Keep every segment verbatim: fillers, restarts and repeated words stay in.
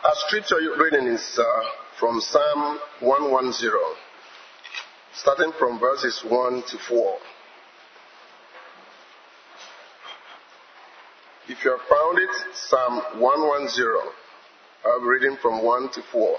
Our scripture reading is uh, from Psalm one ten, starting from verses one to four. If you have found it, Psalm one ten, I'll be reading from one to four.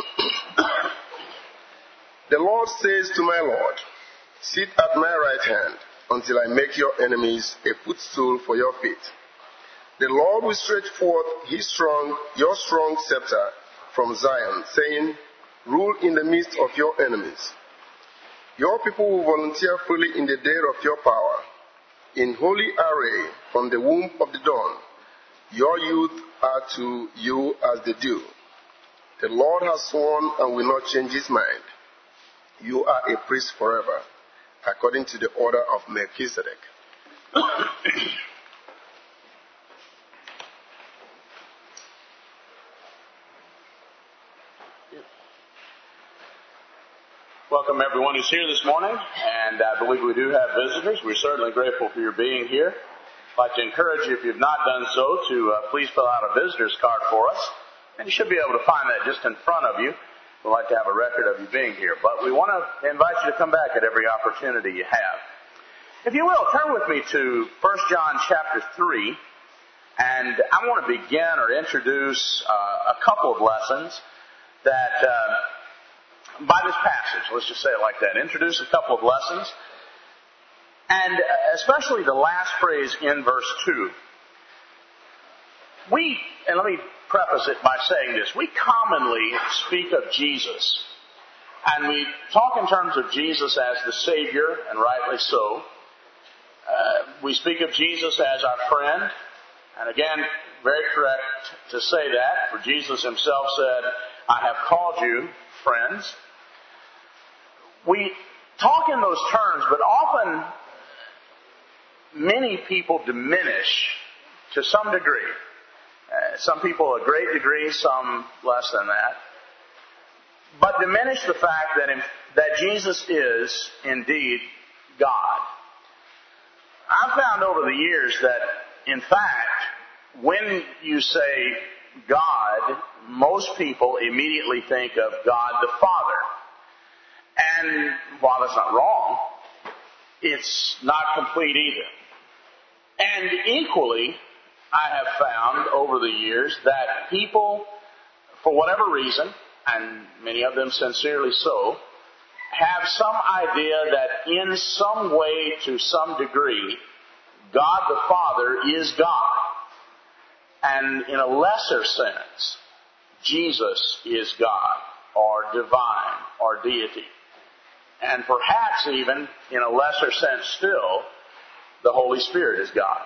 The Lord says to my Lord, sit at my right hand until I make your enemies a footstool for your feet. The Lord will stretch forth his strong, your strong scepter from Zion, saying, rule in the midst of your enemies. Your people will volunteer freely in the day of your power. In holy array from the womb of the dawn, your youth are to you as the dew. The Lord has sworn and will not change his mind. You are a priest forever, according to the order of Melchizedek. Welcome everyone who's here this morning, and I believe we do have visitors. We're certainly grateful for your being here. I'd like to encourage you, if you've not done so, to uh, please fill out a visitor's card for us. And you should be able to find that just in front of you. We'd like to have a record of you being here. But we want to invite you to come back at every opportunity you have. If you will, turn with me to First John chapter three. And I want to begin or introduce uh, a couple of lessons that... Uh, by this passage, let's just say it like that. Introduce a couple of lessons. And especially the last phrase in verse two. We, and let me preface it by saying this, we commonly speak of Jesus. And we talk in terms of Jesus as the Savior, and rightly so. Uh, we speak of Jesus as our friend. And again, very correct to say that, for Jesus himself said, I have called you friends. We talk in those terms, but often many people diminish to some degree. Uh, some people a great degree, some less than that. But diminish the fact that in, that Jesus is indeed God. I've found over the years that, in fact, when you say God, most people immediately think of God the Father. And while that's not wrong, it's not complete either. And equally, I have found over the years that people, for whatever reason, and many of them sincerely so, have some idea that in some way, to some degree, God the Father is God. And in a lesser sense, Jesus is God, or divine, or deity. And perhaps even, in a lesser sense still, the Holy Spirit is God.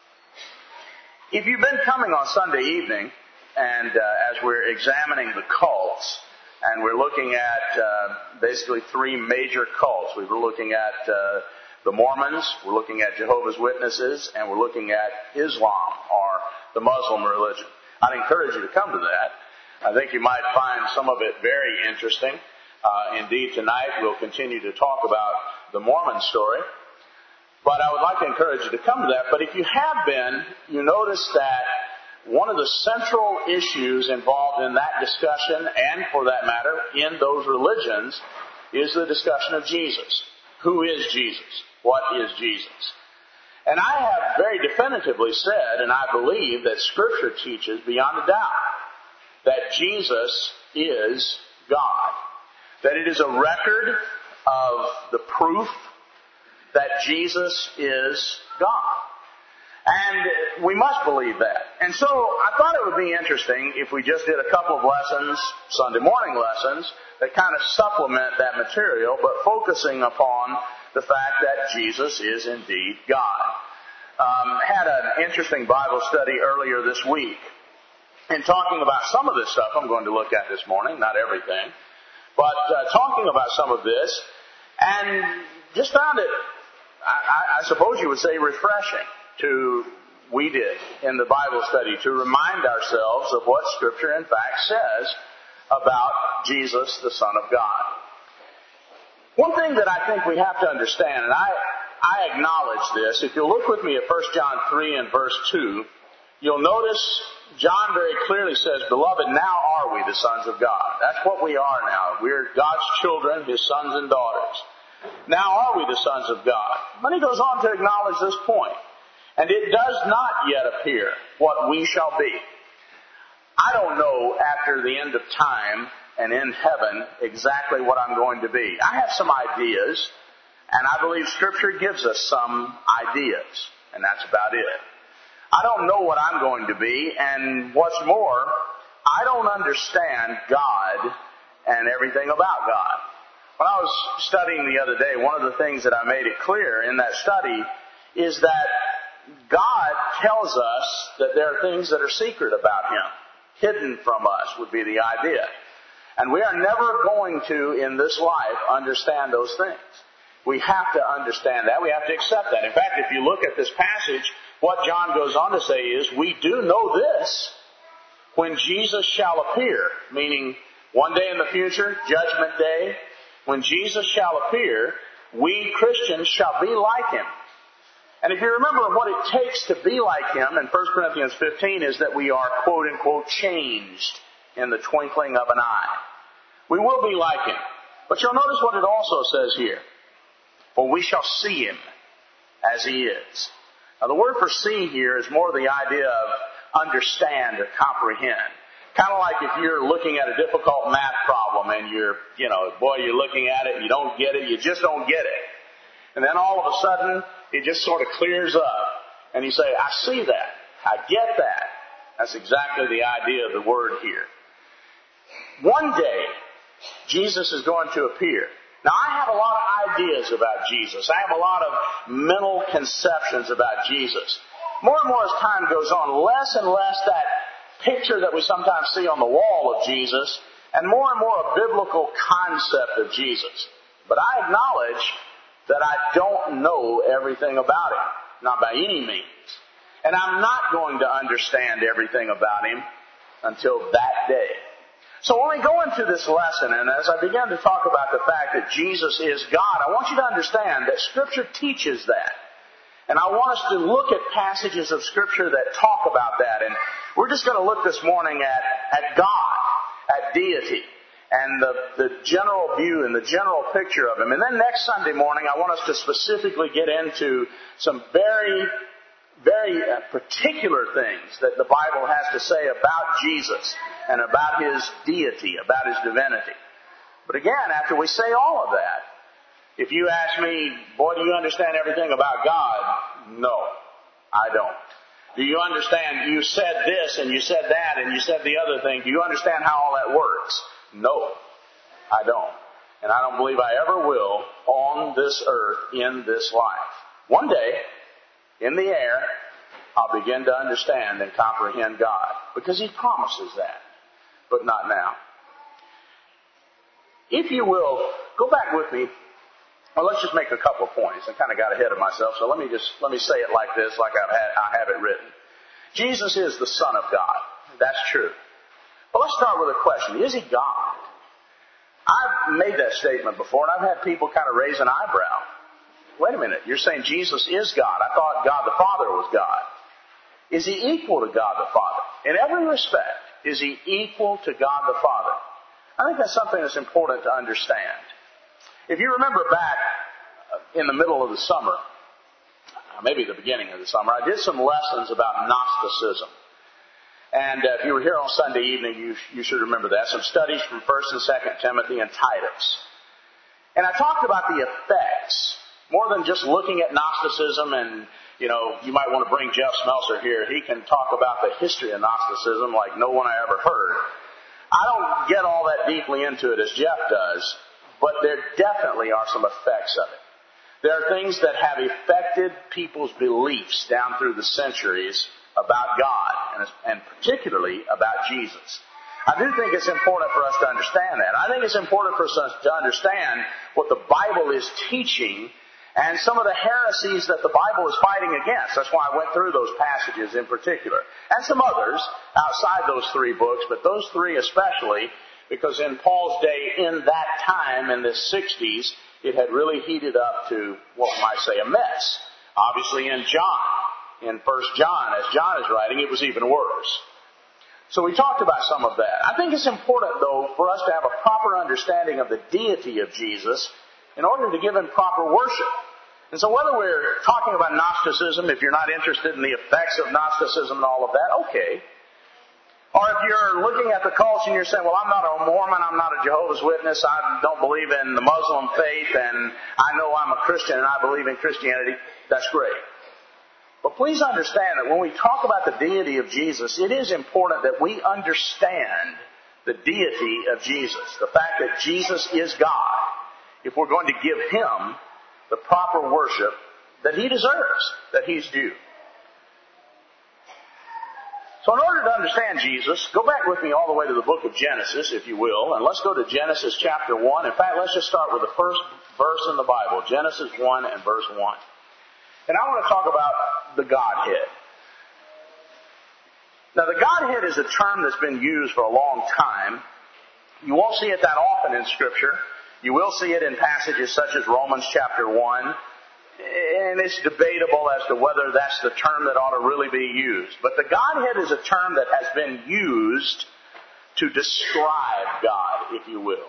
If you've been coming on Sunday evening, and uh, as we're examining the cults, and we're looking at uh, basically three major cults. We were looking at uh, the Mormons, we're looking at Jehovah's Witnesses, and we're looking at Islam, or the Muslim religion. I'd encourage you to come to that. I think you might find some of it very interesting. Uh, indeed, tonight we'll continue to talk about the Mormon story. But I would like to encourage you to come to that. But if you have been, you notice that one of the central issues involved in that discussion, and for that matter, in those religions, is the discussion of Jesus. Who is Jesus? What is Jesus? And I have very definitively said, and I believe that Scripture teaches beyond a doubt, that Jesus is God. That it is a record of the proof that Jesus is God. And we must believe that. And so I thought it would be interesting if we just did a couple of lessons, Sunday morning lessons, that kind of supplement that material, but focusing upon the fact that Jesus is indeed God. Um, had an interesting Bible study earlier this week. And talking about some of this stuff I'm going to look at this morning, not everything, but uh, talking about some of this, and just found it, I, I suppose you would say, refreshing to, we did in the Bible study, to remind ourselves of what Scripture in fact says about Jesus, the Son of God. One thing that I think we have to understand, and I, I acknowledge this, if you'll look with me at First John three and verse two, you'll notice John very clearly says, beloved, now are we the sons of God. That's what we are now. We're God's children, His sons and daughters. Now are we the sons of God. But he goes on to acknowledge this point. And it does not yet appear what we shall be. I don't know after the end of time and in heaven exactly what I'm going to be. I have some ideas, and I believe Scripture gives us some ideas, and that's about it. I don't know what I'm going to be, and what's more, I don't understand God and everything about God. When I was studying the other day, one of the things that I made it clear in that study is that God tells us that there are things that are secret about Him. Hidden from us would be the idea. And we are never going to, in this life, understand those things. We have to understand that. We have to accept that. In fact, if you look at this passage, what John goes on to say is, we do know this when Jesus shall appear, meaning one day in the future, Judgment Day, when Jesus shall appear, we Christians shall be like Him. And if you remember what it takes to be like Him in First Corinthians fifteen is that we are, quote unquote, changed in the twinkling of an eye. We will be like Him. But you'll notice what it also says here. For we shall see Him as He is. Now the word for see here is more the idea of understand or comprehend. Kind of like if you're looking at a difficult math problem and you're, you know, boy, you're looking at it and you don't get it, you just don't get it. And then all of a sudden, it just sort of clears up. And you say, I see that. I get that. That's exactly the idea of the word here. One day, Jesus is going to appear. Now, I have a lot of ideas about Jesus. I have a lot of mental conceptions about Jesus. More and more as time goes on, less and less that picture that we sometimes see on the wall of Jesus, and more and more a biblical concept of Jesus. But I acknowledge that I don't know everything about Him. Not by any means. And I'm not going to understand everything about Him until that day. So when we go into this lesson, and as I begin to talk about the fact that Jesus is God, I want you to understand that Scripture teaches that. And I want us to look at passages of Scripture that talk about that. And we're just going to look this morning at, at God, at deity, and the, the general view and the general picture of Him. And then next Sunday morning, I want us to specifically get into some very, very particular things that the Bible has to say about Jesus and about His deity, about His divinity. But again, after we say all of that, if you ask me, boy, do you understand everything about God? No, I don't. Do you understand, you said this and you said that and you said the other thing. Do you understand how all that works? No, I don't. And I don't believe I ever will on this earth in this life. One day, in the air, I'll begin to understand and comprehend God. Because He promises that. But not now. If you will, go back with me. Well, let's just make a couple of points. I kind of got ahead of myself, so let me just let me say it like this, like I've had, I have it written. Jesus is the Son of God. That's true. But let's start with a question. Is He God? I've made that statement before, and I've had people kind of raise an eyebrow. Wait a minute. You're saying Jesus is God. I thought God the Father was God. Is He equal to God the Father? In every respect, is He equal to God the Father? I think that's something that's important to understand. If you remember back in the middle of the summer, maybe the beginning of the summer, I did some lessons about Gnosticism. And uh, if you were here on Sunday evening, you, you should remember that. Some studies from First and Second Timothy and Titus. And I talked about the effects, more than just looking at Gnosticism. And, you know, you might want to bring Jeff Smelser here. He can talk about the history of Gnosticism like no one I ever heard. I don't get all that deeply into it as Jeff does. But there definitely are some effects of it. There are things that have affected people's beliefs down through the centuries about God, and, and particularly about Jesus. I do think it's important for us to understand that. I think it's important for us to understand what the Bible is teaching and some of the heresies that the Bible is fighting against. That's why I went through those passages in particular. And some others outside those three books, but those three especially, because in Paul's day, in that time, in the sixties, it had really heated up to, what we might say, a mess. Obviously in John, in First John, as John is writing, it was even worse. So we talked about some of that. I think it's important, though, for us to have a proper understanding of the deity of Jesus in order to give Him proper worship. And so whether we're talking about Gnosticism, if you're not interested in the effects of Gnosticism and all of that, okay. Or if you're looking at the cults and you're saying, well, I'm not a Mormon, I'm not a Jehovah's Witness, I don't believe in the Muslim faith, and I know I'm a Christian and I believe in Christianity, that's great. But please understand that when we talk about the deity of Jesus, it is important that we understand the deity of Jesus. The fact that Jesus is God, if we're going to give Him the proper worship that He deserves, that He's due. So in order to understand Jesus, go back with me all the way to the book of Genesis, if you will, and let's go to Genesis chapter one. In fact, let's just start with the first verse in the Bible, Genesis one and verse one. And I want to talk about the Godhead. Now, the Godhead is a term that's been used for a long time. You won't see it that often in Scripture. You will see it in passages such as Romans chapter one. And it's debatable as to whether that's the term that ought to really be used. But the Godhead is a term that has been used to describe God, if you will.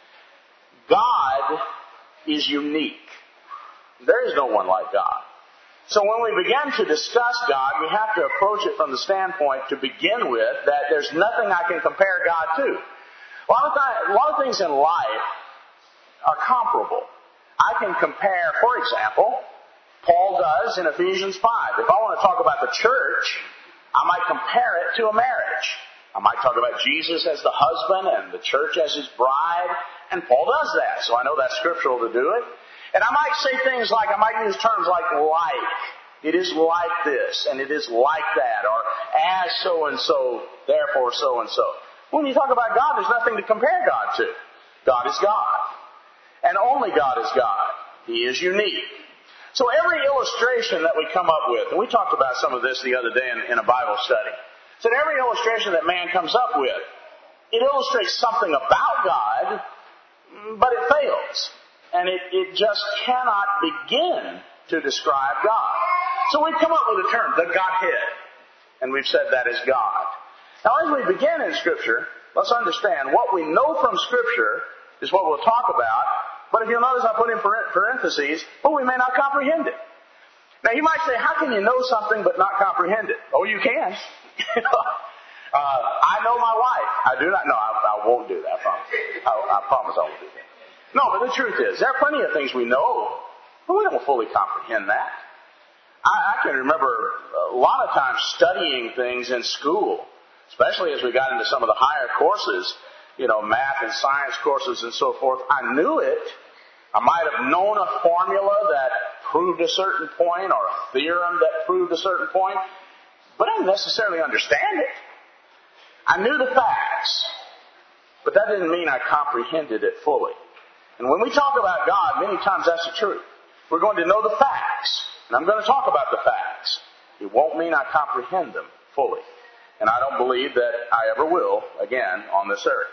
God is unique. There is no one like God. So when we begin to discuss God, we have to approach it from the standpoint, to begin with, that there's nothing I can compare God to. A lot of, th- a lot of things in life are comparable. I can compare, for example, Paul does in Ephesians five. If I want to talk about the church, I might compare it to a marriage. I might talk about Jesus as the husband and the church as His bride, and Paul does that, so I know that's scriptural to do it. And I might say things like, I might use terms like like. It is like this, and it is like that, or as so-and-so, therefore so-and-so. When you talk about God, there's nothing to compare God to. God is God. And only God is God. He is unique. So every illustration that we come up with, and we talked about some of this the other day in, in a Bible study, so every illustration that man comes up with, it illustrates something about God, but it fails. And it, it just cannot begin to describe God. So we've come up with a term, the Godhead. And we've said that is God. Now as we begin in Scripture, let's understand what we know from Scripture is what we'll talk about. But if you'll notice, I put in parentheses, but we may not comprehend it. Now you might say, how can you know something but not comprehend it? Oh, you can. uh, I know my wife. I do not. No, I, I won't do that. I promise. I, I promise I won't do that. No, but the truth is, there are plenty of things we know, but we don't fully comprehend that. I, I can remember a lot of times studying things in school, especially as we got into some of the higher courses, you know, math and science courses and so forth. I knew it. I might have known a formula that proved a certain point, or a theorem that proved a certain point, but I didn't necessarily understand it. I knew the facts, but that didn't mean I comprehended it fully. And when we talk about God, many times that's the truth. We're going to know the facts, and I'm going to talk about the facts. It won't mean I comprehend them fully. And I don't believe that I ever will, again, on this earth.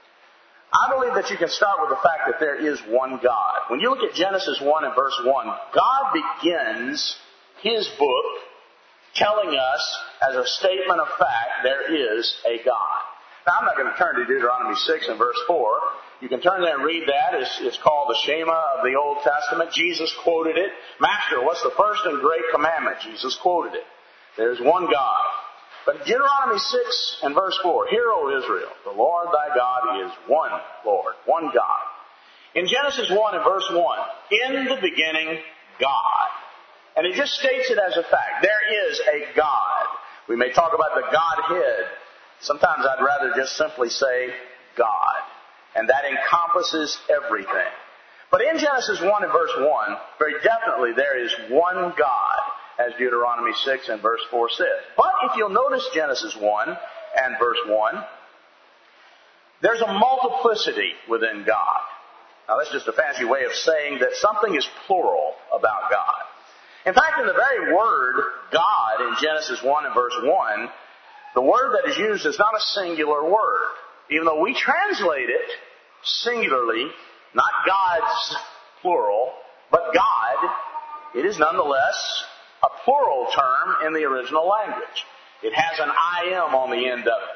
I believe that you can start with the fact that there is one God. When you look at Genesis one and verse one, God begins His book telling us, as a statement of fact, there is a God. Now, I'm not going to turn to Deuteronomy six and verse four. You can turn there and read that. It's, it's called the Shema of the Old Testament. Jesus quoted it. Master, what's the first and great commandment? Jesus quoted it. There's one God. But Deuteronomy six and verse four, Hear, O Israel, the Lord thy God is one Lord, one God. In Genesis one and verse one, in the beginning, God. And it just states it as a fact. There is a God. We may talk about the Godhead. Sometimes I'd rather just simply say God. And that encompasses everything. But in Genesis one and verse one, very definitely there is one God, as Deuteronomy six and verse four says. But if you'll notice Genesis one and verse one, there's a multiplicity within God. Now that's just a fancy way of saying that something is plural about God. In fact, in the very word God in Genesis one and verse one, the word that is used is not a singular word. Even though we translate it singularly, not God's plural, but God, it is nonetheless a plural term in the original language. It has an I am on the end of it.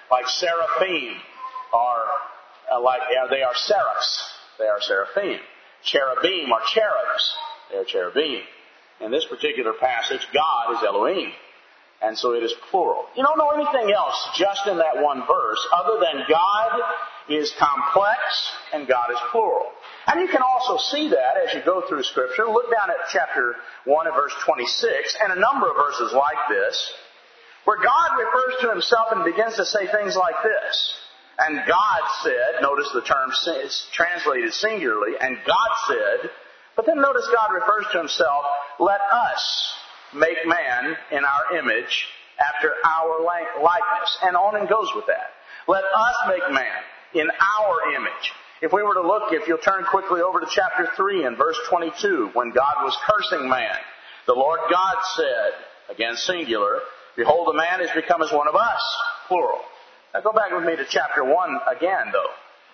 Like seraphim are uh, like uh, they are seraphs. They are seraphim. Cherubim are cherubs. They are cherubim. In this particular passage, God is Elohim. And so it is plural. You don't know anything else just in that one verse other than God is complex and God is plural. And you can also see that as you go through Scripture. Look down at chapter one and verse twenty-six and a number of verses like this, where God refers to himself and begins to say things like this. And God said, notice the term is translated singularly, and God said, but then notice God refers to himself, let us make man in our image after our likeness. And on and goes with that. Let us make man in our image. If we were to look, if you'll turn quickly over to chapter three and verse twenty-two, when God was cursing man, the Lord God said, again singular, behold, the man has become as one of us, plural. Now go back with me to chapter one again, though.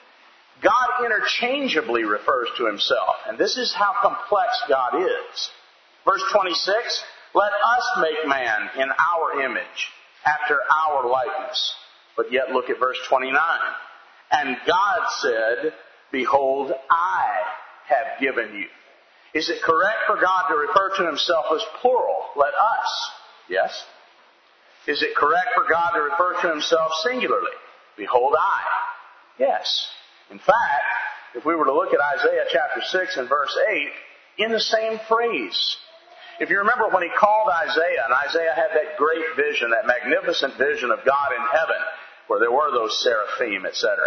God interchangeably refers to himself, and this is how complex God is. Verse twenty-six, let us make man in our image, after our likeness. But yet look at verse twenty-nine. And God said, behold, I have given you. Is it correct for God to refer to himself as plural? Let us. Yes. Is it correct for God to refer to himself singularly? Behold, I. Yes. In fact, if we were to look at Isaiah chapter six and verse eight, in the same phrase. If you remember when he called Isaiah, and Isaiah had that great vision, that magnificent vision of God in heaven, where there were those seraphim, et cetera.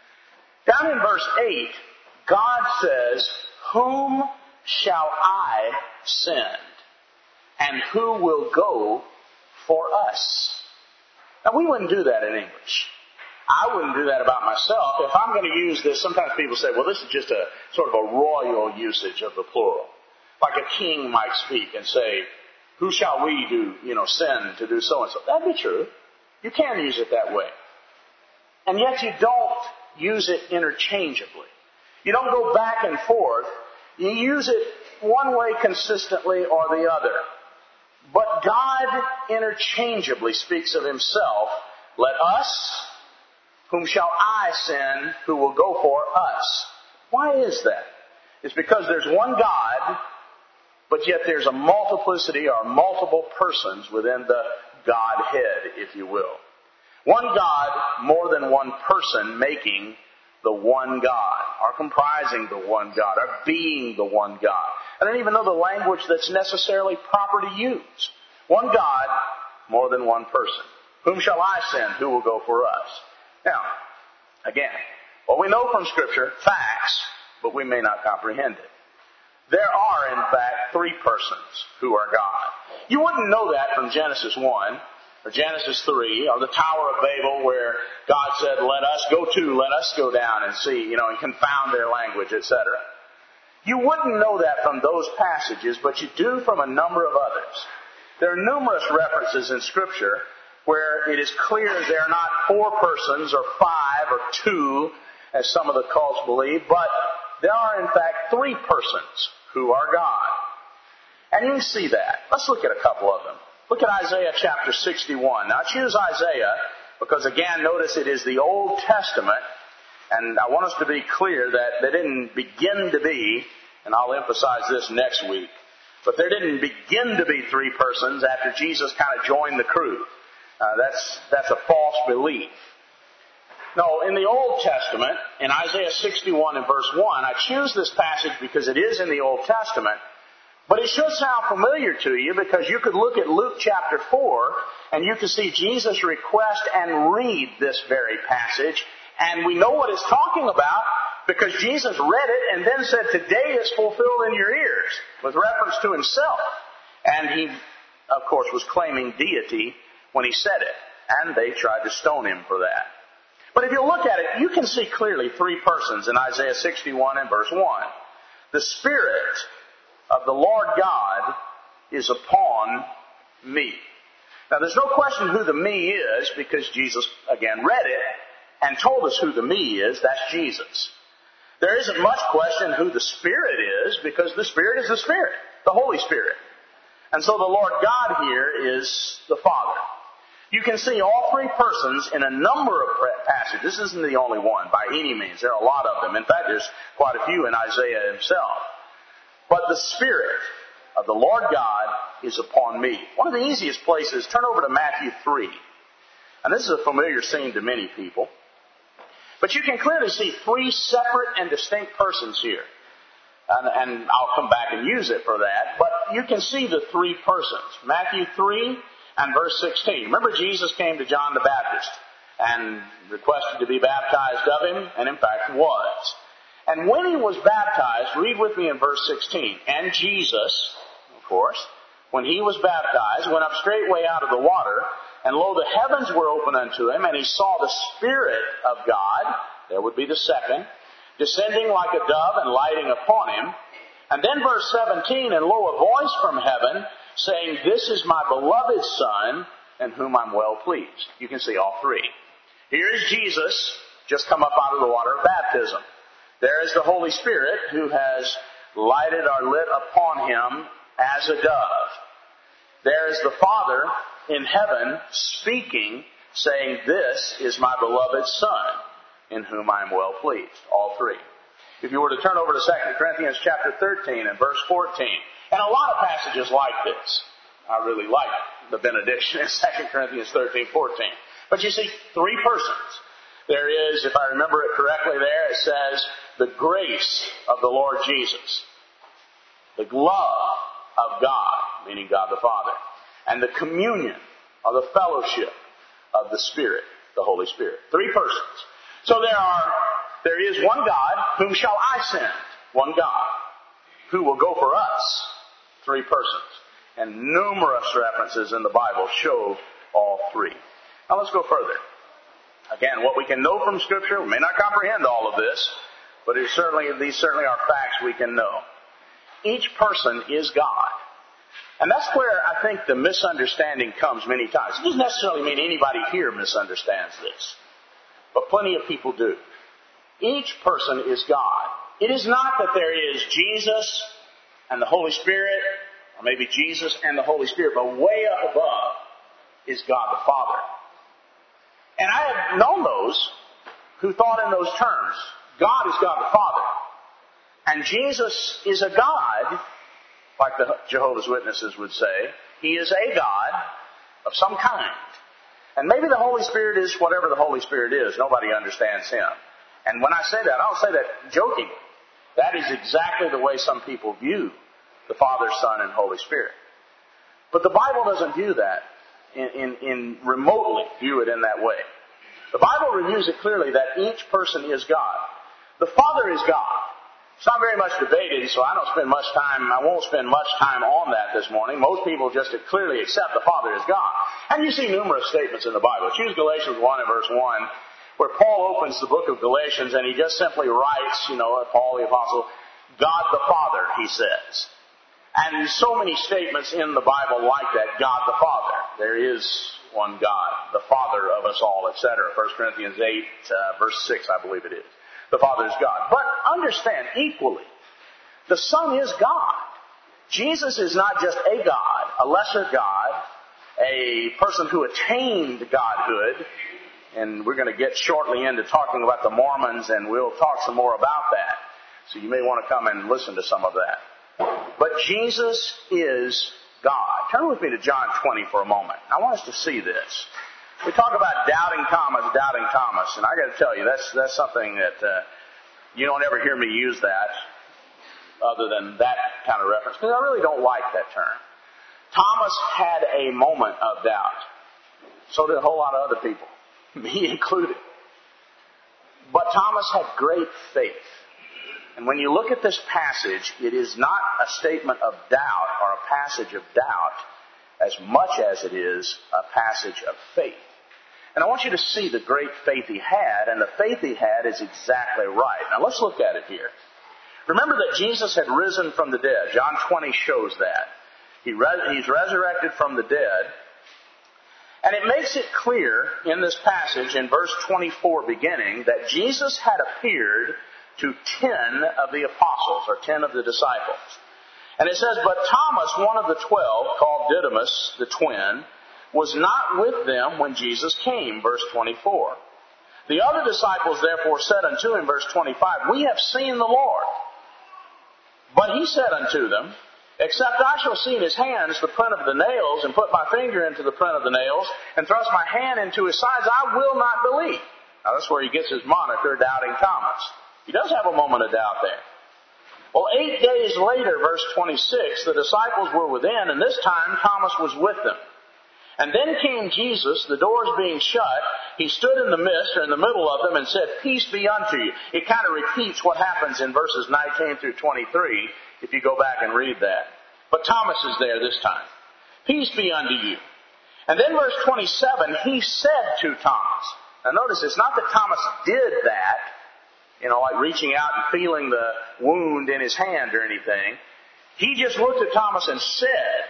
Down in verse eight, God says, whom shall I send? And who will go for us? Now, we wouldn't do that in English. I wouldn't do that about myself. If I'm going to use this, sometimes people say, well, this is just a sort of a royal usage of the plural. Like a king might speak and say, who shall we do, you know, send to do so-and-so? That'd be true. You can use it that way. And yet you don't use it interchangeably. You don't go back and forth. You use it one way consistently or the other. But God interchangeably speaks of himself, let us, whom shall I send, who will go for us. Why is that? It's because there's one God, but yet there's a multiplicity or multiple persons within the Godhead, if you will. One God, more than one person making the one God, or comprising the one God, or being the one God. I don't even know the language that's necessarily proper to use. One God, more than one person. Whom shall I send? Who will go for us? Now, again, well, we know from Scripture facts, but we may not comprehend it. There are, in fact, three persons who are God. You wouldn't know that from Genesis one, or Genesis three, or the Tower of Babel, where God said, let us go to, let us go down and see, you know, and confound their language, et cetera. You wouldn't know that from those passages, but you do from a number of others. There are numerous references in Scripture where it is clear there are not four persons or five or two, as some of the cults believe, but there are, in fact, three persons who are God. And you can see that. Let's look at a couple of them. Look at Isaiah chapter sixty-one. Now, I choose Isaiah because, again, notice it is the Old Testament, and I want us to be clear that they didn't begin to be, and I'll emphasize this next week, but there didn't begin to be three persons after Jesus kind of joined the crew. Uh, that's, that's a false belief. No, in the Old Testament, in Isaiah sixty-one and verse one, I choose this passage because it is in the Old Testament, but it should sound familiar to you because you could look at Luke chapter four and you can see Jesus request and read this very passage, and we know what it's talking about because Jesus read it and then said, today is fulfilled in your ears, with reference to himself. And he, of course, was claiming deity when he said it, and they tried to stone him for that. But if you look at it, you can see clearly three persons in Isaiah sixty-one and verse one. The Spirit of the Lord God is upon me. Now, there's no question who the me is because Jesus, again, read it and told us who the me is. That's Jesus. There isn't much question who the Spirit is because the Spirit is the Spirit, the Holy Spirit. And so the Lord God here is the Father. You can see all three persons in a number of passages. This isn't the only one by any means. There are a lot of them. In fact, there's quite a few in Isaiah himself. But the Spirit of the Lord God is upon me. One of the easiest places, turn over to Matthew three. And this is a familiar scene to many people. But you can clearly see three separate and distinct persons here. And, and I'll come back and use it for that. But you can see the three persons. Matthew three and verse sixteen. Remember, Jesus came to John the Baptist and requested to be baptized of him, and in fact was. And when he was baptized, read with me in verse sixteen. And Jesus, of course, when he was baptized, went up straightway out of the water, and lo, the heavens were opened unto him, and he saw the Spirit of God, there would be the second, descending like a dove and lighting upon him. And then verse seventeen, and lo, a voice from heaven, saying, This is my beloved Son, in whom I'm well pleased. You can see all three. Here is Jesus, just come up out of the water of baptism. There is the Holy Spirit, who has lighted or lit upon him as a dove. There is the Father in heaven speaking, saying, This is my beloved Son, in whom I am well pleased. All three. If you were to turn over to Second Corinthians chapter thirteen and verse fourteen, and a lot of passages like this. I really like the benediction in Second Corinthians thirteen, fourteen. But you see, three persons. There is, if I remember it correctly there, it says, the grace of the Lord Jesus. The love of God, meaning God the Father. And the communion or the fellowship of the Spirit, the Holy Spirit. Three persons. So there are, there is one God, whom shall I send? One God, who will go for us. Three persons. And numerous references in the Bible show all three. Now let's go further. Again, what we can know from Scripture, we may not comprehend all of this, but it certainly, these certainly are facts we can know. Each person is God. And that's where I think the misunderstanding comes many times. It doesn't necessarily mean anybody here misunderstands this, but plenty of people do. Each person is God. It is not that there is Jesus and the Holy Spirit, or maybe Jesus and the Holy Spirit, but way up above is God the Father. And I have known those who thought in those terms. God is God the Father. And Jesus is a God, like the Jehovah's Witnesses would say. He is a God of some kind. And maybe the Holy Spirit is whatever the Holy Spirit is. Nobody understands Him. And when I say that, I don't say that jokingly. That is exactly the way some people view the Father, Son, and Holy Spirit. But the Bible doesn't view that in, in, in remotely view it in that way. The Bible reviews it clearly that each person is God. The Father is God. It's not very much debated, so I don't spend much time, I won't spend much time on that this morning. Most people just clearly accept the Father is God. And you see numerous statements in the Bible. Choose Galatians one and verse one, where Paul opens the book of Galatians and he just simply writes, you know, Paul the Apostle, God the Father, he says. And so many statements in the Bible like that, God the Father. There is one God, the Father of us all, et cetera. First Corinthians eight, uh, verse six, I believe it is. The Father is God. But understand equally, the Son is God. Jesus is not just a God, a lesser God, a person who attained godhood. And we're going to get shortly into talking about the Mormons, and we'll talk some more about that. So you may want to come and listen to some of that. But Jesus is God. Turn with me to John twenty for a moment. I want us to see this. We talk about doubting Thomas, doubting Thomas, and I got to tell you, that's that's something that uh, you don't ever hear me use that, other than that kind of reference, because I really don't like that term. Thomas had a moment of doubt. So did a whole lot of other people, me included. But Thomas had great faith. And when you look at this passage, it is not a statement of doubt or a passage of doubt as much as it is a passage of faith. And I want you to see the great faith he had, and the faith he had is exactly right. Now let's look at it here. Remember that Jesus had risen from the dead. John twenty shows that. He re- he's resurrected from the dead. And it makes it clear in this passage, in verse twenty-four beginning, that Jesus had appeared to ten of the apostles, or ten of the disciples. And it says, But Thomas, one of the twelve, called Didymus, the twin, was not with them when Jesus came, verse twenty-four. The other disciples therefore said unto him, verse twenty-five, We have seen the Lord. But he said unto them, Except I shall see in his hands the print of the nails, and put my finger into the print of the nails, and thrust my hand into his sides, I will not believe. Now that's where he gets his moniker, Doubting Thomas. He does have a moment of doubt there. Well, eight days later, verse twenty-six, the disciples were within, and this time Thomas was with them. And then came Jesus, the doors being shut. He stood in the midst, or in the middle of them, and said, Peace be unto you. It kind of repeats what happens in verses nineteen through twenty-three, if you go back and read that. But Thomas is there this time. Peace be unto you. And then verse twenty-seven, he said to Thomas. Now notice, it's not that Thomas did that, you know, like reaching out and feeling the wound in his hand or anything. He just looked at Thomas and said,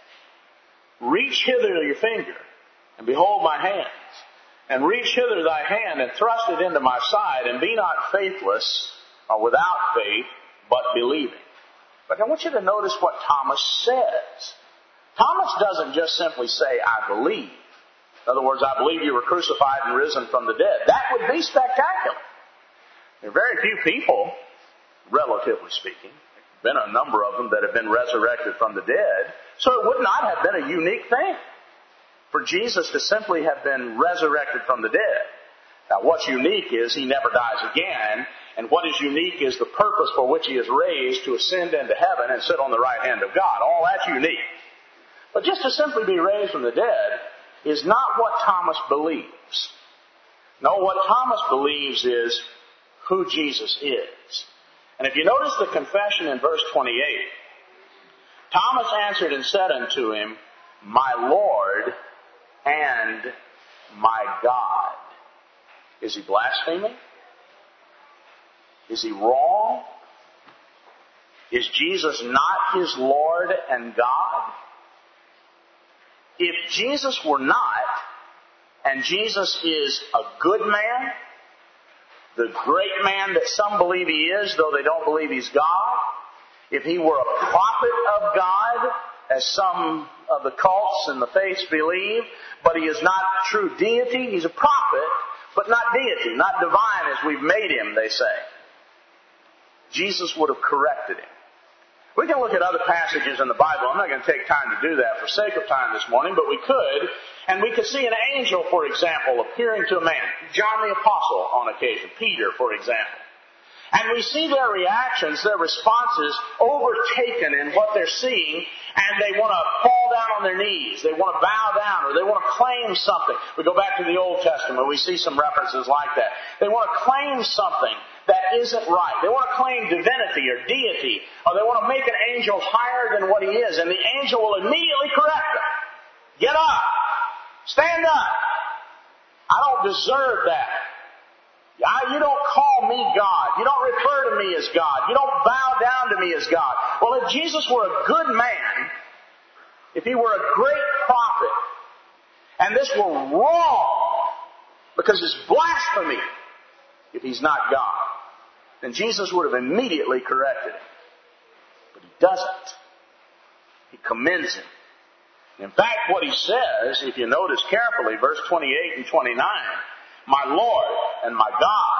Reach hither your finger, and behold my hands. And reach hither thy hand, and thrust it into my side, and be not faithless, or without faith, but believing. But I want you to notice what Thomas says. Thomas doesn't just simply say, I believe. In other words, I believe you were crucified and risen from the dead. That would be spectacular. There are very few people, relatively speaking, there have been a number of them that have been resurrected from the dead, so it would not have been a unique thing for Jesus to simply have been resurrected from the dead. Now, what's unique is he never dies again, and what is unique is the purpose for which he is raised to ascend into heaven and sit on the right hand of God. All that's unique. But just to simply be raised from the dead is not what Thomas believes. No, what Thomas believes is who Jesus is. And if you notice the confession in verse twenty-eight, Thomas answered and said unto him, My Lord and my God. Is he blaspheming? Is he wrong? Is Jesus not his Lord and God? If Jesus were not, and Jesus is a good man, the great man that some believe he is, though they don't believe he's God, if he were a prophet of God, as some of the cults and the faiths believe, but he is not true deity, he's a prophet, but not deity, not divine as we've made him, they say. Jesus would have corrected him. We can look at other passages in the Bible. I'm not going to take time to do that for sake of time this morning, but we could. And we could see an angel, for example, appearing to a man. John the Apostle on occasion. Peter, for example. And we see their reactions, their responses overtaken in what they're seeing, and they want to fall down on their knees. They want to bow down, or they want to claim something. We go back to the Old Testament. We see some references like that. They want to claim something that isn't right. They want to claim divinity or deity, or they want to make an angel higher than what he is, and the angel will immediately correct them. Get up! Stand up! I don't deserve that. You don't call me God. You don't refer to me as God. You don't bow down to me as God. Well, if Jesus were a good man, if he were a great prophet, and this were wrong, because it's blasphemy if he's not God, then Jesus would have immediately corrected him. But he doesn't. He commends him. In fact, what he says, if you notice carefully, verse twenty-eight and twenty-nine, My Lord and my God.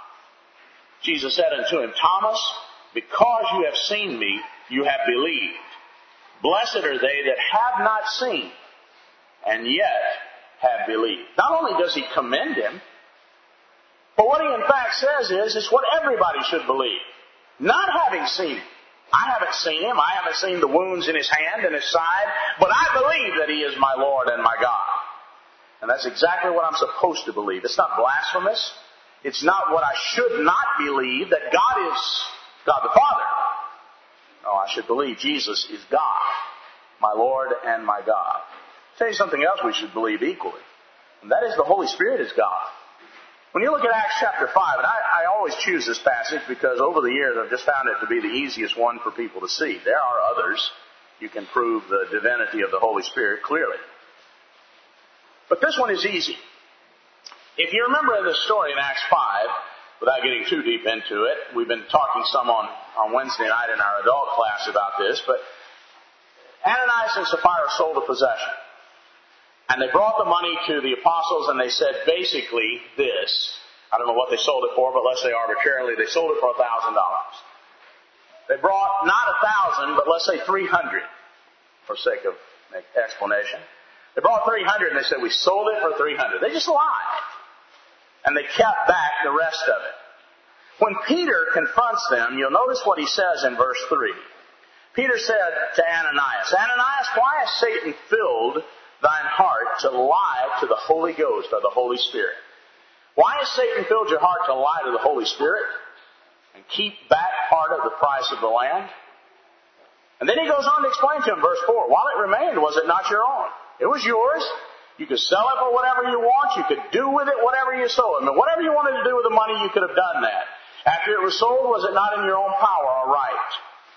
Jesus said unto him, Thomas, because you have seen me, you have believed. Blessed are they that have not seen, and yet have believed. Not only does he commend him, but what he in fact says is, it's what everybody should believe. Not having seen him. I haven't seen him. I haven't seen the wounds in his hand and his side, but I believe that he is my Lord and my God. And that's exactly what I'm supposed to believe. It's not blasphemous. It's not what I should not believe, that God is God the Father. No, I should believe Jesus is God, my Lord and my God. I'll tell you something else we should believe equally, and that is the Holy Spirit is God. When you look at Acts chapter five, and I, I always choose this passage because over the years I've just found it to be the easiest one for people to see. There are others. You can prove the divinity of the Holy Spirit clearly. But this one is easy. If you remember in the story in Acts five, without getting too deep into it, we've been talking some on, on Wednesday night in our adult class about this, but Ananias and Sapphira sold a possession. And they brought the money to the apostles and they said basically this. I don't know what they sold it for, but let's say arbitrarily they sold it for a thousand dollars. They brought not a thousand, but let's say three hundred, for sake of explanation. They brought three hundred and they said we sold it for three hundred. They just lied. And they kept back the rest of it. When Peter confronts them, you'll notice what he says in verse three. Peter said to Ananias, Ananias, why has Satan filled thine heart to lie to the Holy Ghost or the Holy Spirit? Why has Satan filled your heart to lie to the Holy Spirit and keep back part of the price of the land? And then he goes on to explain to him, verse four, while it remained, was it not your own? It was yours. You could sell it for whatever you want. You could do with it whatever you sold. I mean, whatever you wanted to do with the money, you could have done that. After it was sold, was it not in your own power or right?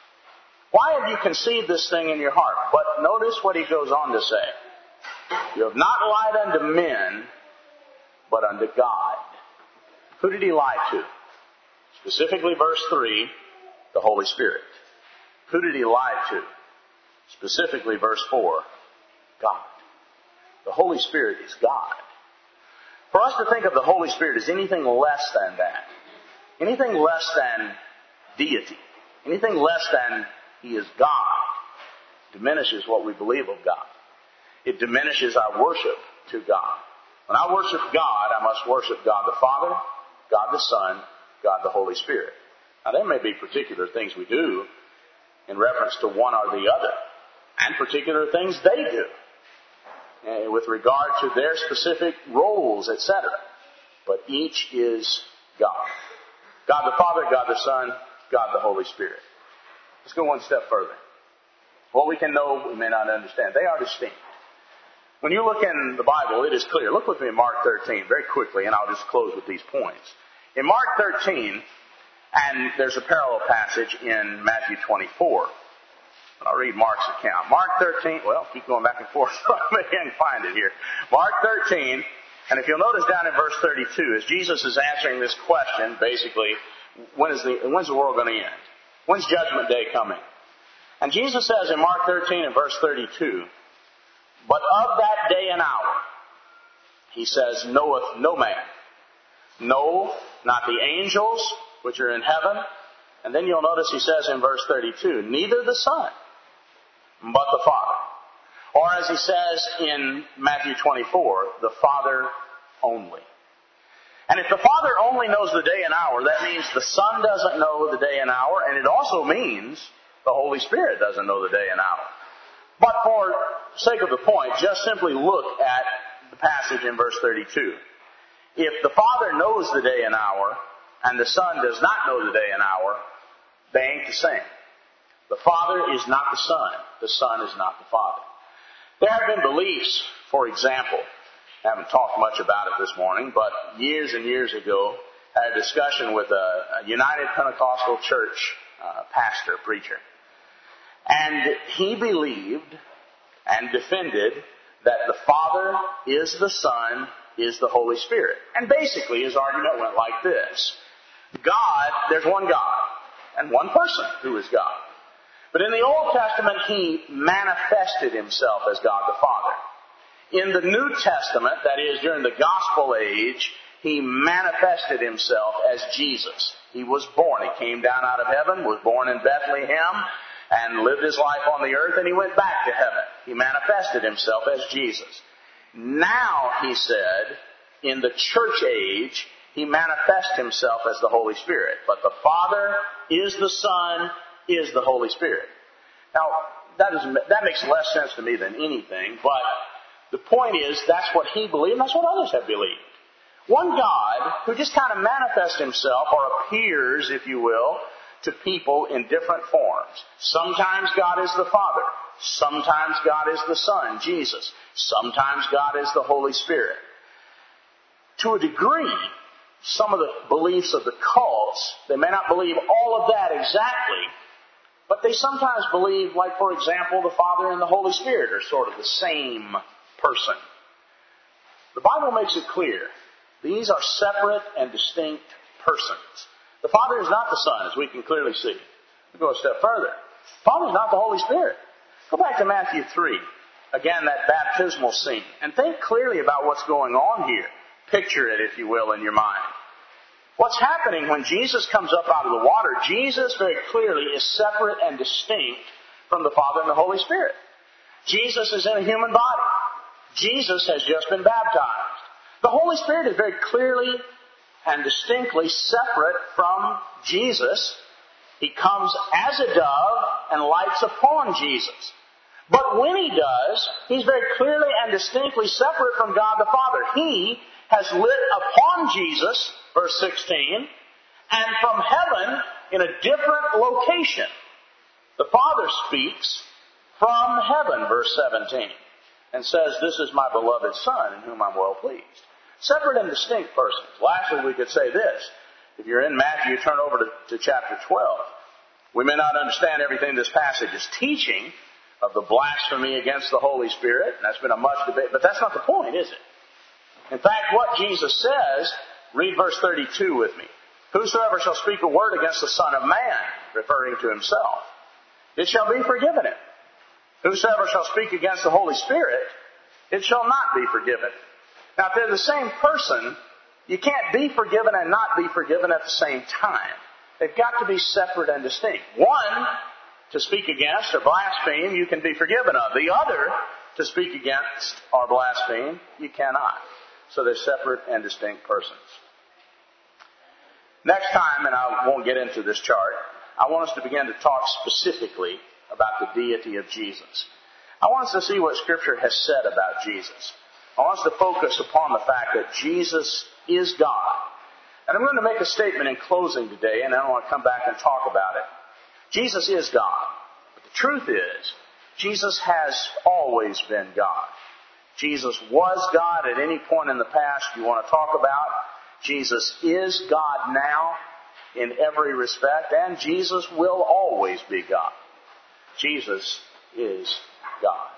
Why have you conceived this thing in your heart? But notice what he goes on to say. You have not lied unto men, but unto God. Who did he lie to? Specifically, verse three, the Holy Spirit. Who did he lie to? Specifically, verse four, God. The Holy Spirit is God. For us to think of the Holy Spirit as anything less than that, anything less than deity, anything less than He is God, diminishes what we believe of God. It diminishes our worship to God. When I worship God, I must worship God the Father, God the Son, God the Holy Spirit. Now, there may be particular things we do in reference to one or the other, and particular things they do uh, with regard to their specific roles, et cetera. But each is God. God the Father, God the Son, God the Holy Spirit. Let's go one step further. What we can know, we may not understand. They are distinct. When you look in the Bible, it is clear. Look with me in Mark thirteen very quickly, and I'll just close with these points. In Mark thirteen, and there's a parallel passage in Matthew twenty-four. And I'll read Mark's account. Mark thirteen, well, keep going back and forth so I can find it here. Mark thirteen, and if you'll notice down in verse thirty-two, as Jesus is answering this question, basically, when is the, when's the world going to end? When's Judgment Day coming? And Jesus says in Mark thirteen and verse thirty-two, but of that day and hour, he says, knoweth no man. No, not the angels which are in heaven. And then you'll notice he says in verse thirty-two, neither the Son, but the Father. Or as he says in Matthew twenty-four, the Father only. And if the Father only knows the day and hour, that means the Son doesn't know the day and hour, and it also means the Holy Spirit doesn't know the day and hour. But for sake of the point, just simply look at the passage in verse thirty-two. If the Father knows the day and hour, and the Son does not know the day and hour, they ain't the same. The Father is not the Son. The Son is not the Father. There have been beliefs, for example, I haven't talked much about it this morning, but years and years ago, I had a discussion with a, a United Pentecostal Church uh, pastor, preacher. And he believed and defended that the Father is the Son, is the Holy Spirit. And basically his argument went like this. God, there's one God, and one person who is God. But in the Old Testament, He manifested Himself as God the Father. In the New Testament, that is, during the Gospel age, He manifested Himself as Jesus. He was born. He came down out of heaven, was born in Bethlehem, and lived His life on the earth, and He went back to heaven. He manifested Himself as Jesus. Now, he said, in the church age, He manifests Himself as the Holy Spirit. But the Father is the Son, is the Holy Spirit. Now, that, is, that makes less sense to me than anything, but the point is, that's what he believed, and that's what others have believed. One God who just kind of manifests Himself, or appears, if you will, to people in different forms. Sometimes God is the Father. Sometimes God is the Son, Jesus. Sometimes God is the Holy Spirit. To a degree, some of the beliefs of the cults, they may not believe all of that exactly, but they sometimes believe, like, for example, the Father and the Holy Spirit are sort of the same person. The Bible makes it clear. These are separate and distinct persons. The Father is not the Son, as we can clearly see. We go a step further. The Father is not the Holy Spirit. Go back to Matthew three. again, that baptismal scene. And think clearly about what's going on here. Picture it, if you will, in your mind. What's happening when Jesus comes up out of the water, Jesus very clearly is separate and distinct from the Father and the Holy Spirit. Jesus is in a human body. Jesus has just been baptized. The Holy Spirit is very clearly and distinctly separate from Jesus. He comes as a dove and lights upon Jesus. But when He does, He's very clearly and distinctly separate from God the Father. He has lit upon Jesus, verse sixteen, and from heaven in a different location. The Father speaks from heaven, verse seventeen, and says, "This is my beloved Son, in whom I'm well pleased." Separate and distinct persons. Lastly, we could say this. If you're in Matthew, you turn over to, to chapter twelve. We may not understand everything this passage is teaching of the blasphemy against the Holy Spirit, and that's been a much debate, but that's not the point, is it? In fact, what Jesus says, read verse thirty-two with me. "Whosoever shall speak a word against the Son of Man," referring to Himself, "it shall be forgiven him. Whosoever shall speak against the Holy Spirit, it shall not be forgiven." Now, if they're the same person, you can't be forgiven and not be forgiven at the same time. They've got to be separate and distinct. One, to speak against or blaspheme, you can be forgiven of. The other, to speak against or blaspheme, you cannot. So they're separate and distinct persons. Next time, and I won't get into this chart, I want us to begin to talk specifically about the deity of Jesus. I want us to see what Scripture has said about Jesus. I want us to focus upon the fact that Jesus is God. And I'm going to make a statement in closing today, and then I want to come back and talk about it. Jesus is God. But the truth is, Jesus has always been God. Jesus was God at any point in the past you want to talk about. Jesus is God now in every respect, and Jesus will always be God. Jesus is God.